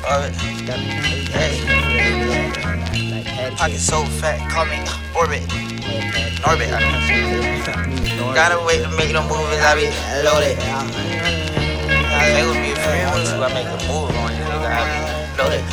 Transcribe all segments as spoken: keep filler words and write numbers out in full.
Orbit. Hey. Pocket so fat, call me Orbit. Orbit. Gotta wait to make them movies, I be loaded. They with me if you want to, I make a move on you, nigga, I be loaded.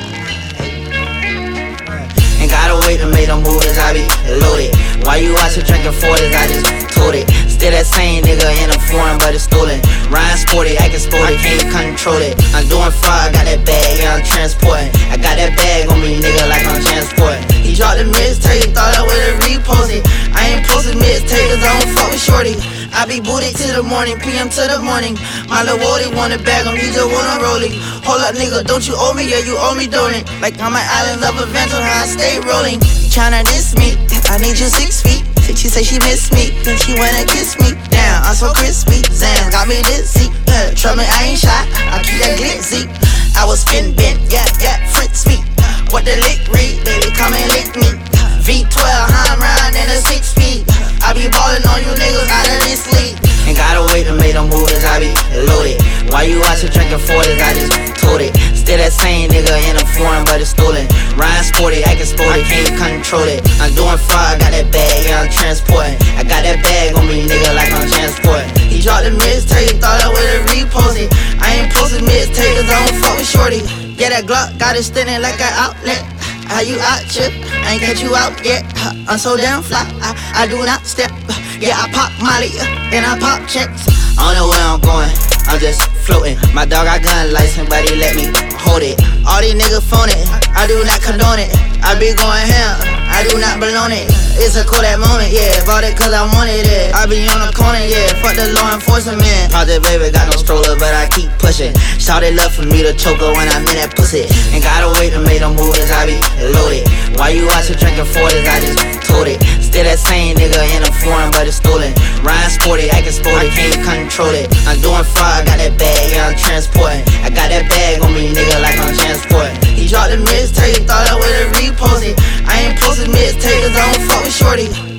Ain't gotta wait to make them movies, I be loaded. Why you out here drinking forties, I just told it. Still that same nigga in a foreign, but it's stolen. Ryan sporty, acting sporty, can't control it. I'm doing fraud, got that bag, yeah, I'm transporting. I got that bag on me, nigga, like I'm transporting. He dropped the mixtape, thought I would've reposted. I ain't posted mixtape, cause I don't fuck with shorty. I be booted till the morning, P M to the morning. My lil' Wody want a bag on, he just wanna roll it. Hold up, nigga, don't you owe me? Yeah, you owe me, don't it? Like I'm an island of adventure, how I stay rolling. You tryna diss me? I need you six feet. She say she miss me, then she wanna kiss me. Damn, I'm so crispy. Zan got me dizzy. Uh, Trust me, I ain't shy. I keep that glitzy. I was spin bent, yeah, yeah, Fritz me. What the lick read, baby, come and lick me. V twelve, I'm riding in a six speed. I be ballin' on you niggas out of this league. Ain't gotta wait to make them movies, I be loaded. Why you out here drinking forties, I just told it. Still that same nigga in a foreign, but it's stolen. Ryan sporty, acting sporty, can't control it. I'm doing fraud, got that bag, yeah, I'm transporting. I got that bag on me, nigga, like I'm transporting. He dropped the mixtape, thought I would've reposted. I ain't posted mixtape, cause I don't fuck with shorty. Yeah, that Glock got it standing like an outlet. How you out, chip? I ain't catch you out yet. I'm so damn fly, I, I do not step. Yeah, I pop Molly, and I pop checks. I don't know where I'm going, I'm just floating. My dog got gun license, but he let me hold it. All these niggas phone it, I do not condone it. I be going ham, I do not belong it. It's a cool that moment, yeah, bought it cause I wanted it. I be on the corner, yeah, fuck the law enforcement. Project baby got no stroller, but I keep pushing. Shawty love for me to choke her when I'm in that pussy. Ain't gotta wait to make them movies, I be loaded. Why you out here drinking forties, I just told it. Still that same nigga in a foreign, but it's stolen. Ryan sporty, acting sporty, can't control it. I'm doing fraud, got that bag, yeah, I'm transporting. I got that bag on me, nigga, like I'm transporting. He dropped the mixtape, thought I would've reposted. I ain't posted mixtape, cause I don't fuck with shorty.